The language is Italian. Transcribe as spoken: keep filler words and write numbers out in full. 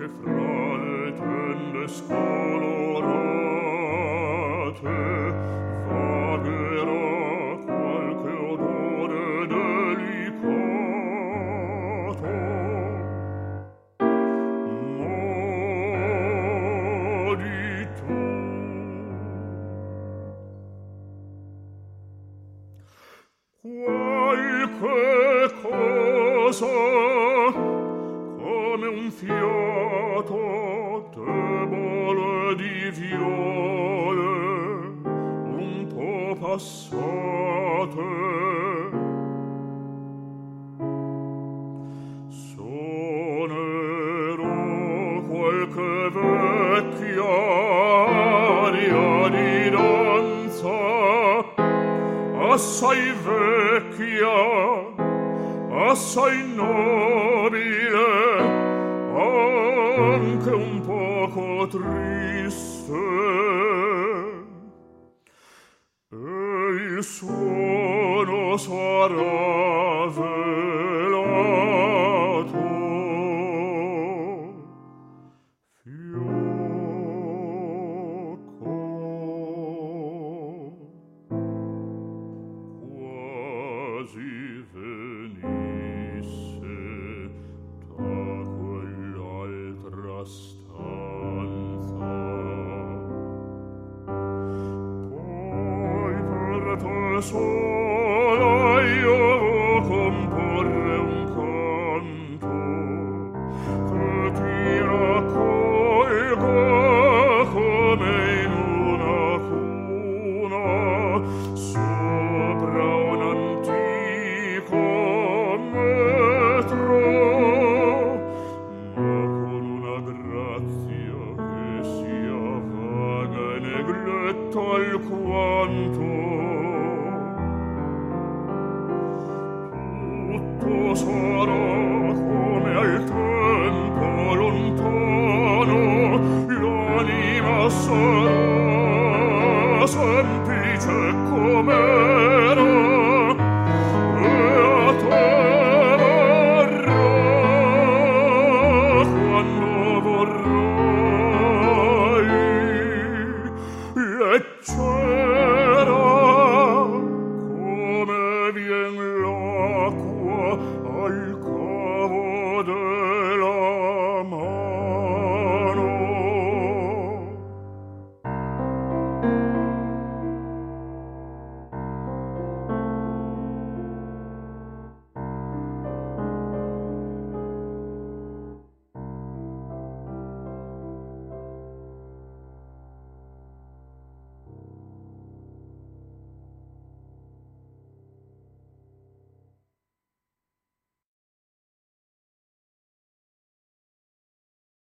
che fra le tende scolorate vagherà qualche odore delicato. Modi tu. Qualche cosa come un fiato debole di viole un po' passate sonerò qualche vecchia aria di danza assai vecchia, assai nobile, anche un poco triste. E il suono sarà velato. Venisse da quell'altra stanza. Poi per te sola io comporre un canto che ti raccolga come in una cuna sopra un antico metro, ma con una grazia che sia vaga e negletta alquanto. Tutto sarà come al tempo lontano, l'anima sarà semplice come